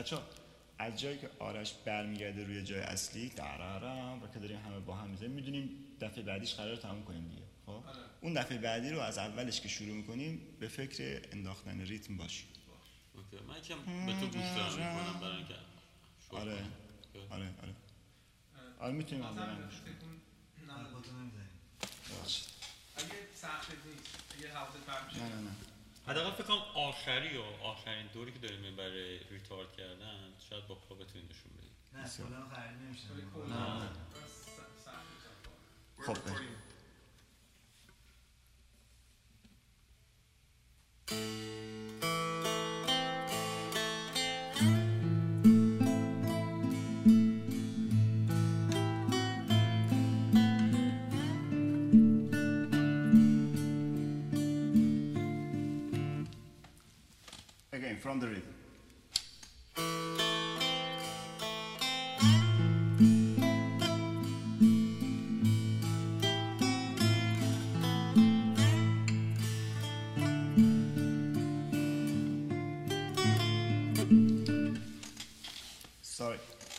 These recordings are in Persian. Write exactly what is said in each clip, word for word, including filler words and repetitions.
بچه ها از جایی که آرش برمیگرده روی جای اصلی درارم و که داریم همه با هم میزنیم میدونیم دفعه بعدیش قرار تموم کنیم دیگه. خب اون دفعه بعدی رو از اولش که شروع میکنیم به فکر انداختن ریتم باشیم. اوکی. من یکم به تو گوش دارم میکنم برای اینکه آره آره آره آره میتونیم هم برم گوش باشه. اگه سخت نیست، اگه حوضت فرم میشه. نه نه نه. حداقل فکر کنم آخری و آخرین دوری که داریم برای ریتارد کردن شاید با پا بتونیم نشون بدیم. نه کلا خرید نمیشه. نه. خب again from the rhythm. Sorry.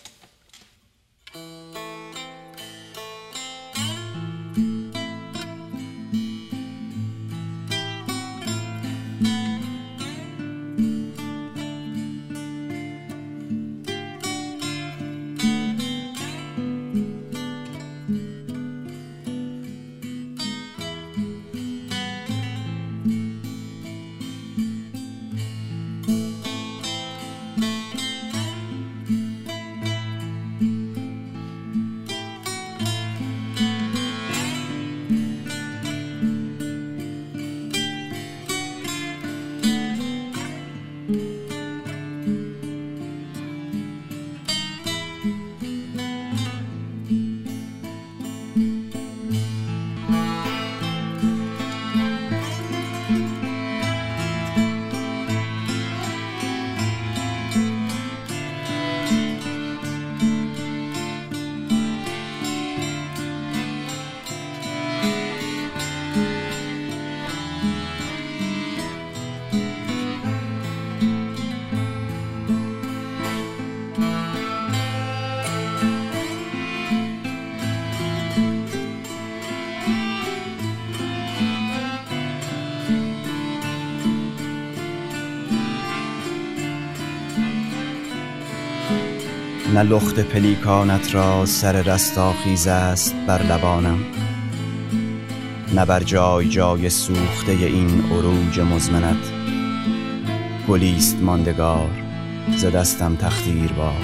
نه لخت پلیکانت را سر رستاخیز است بر لبانم، نه بر جای جای سوخته این عروج مزمنت. گلیست ماندگار ز دستم تخدیربار.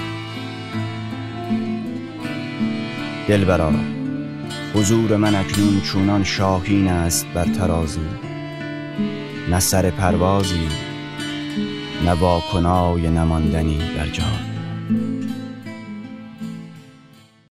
دلبرا حضور من اکنون چونان شاهین است بر ترازو، نه سر پروازی نه واکنای نماندنی در جای.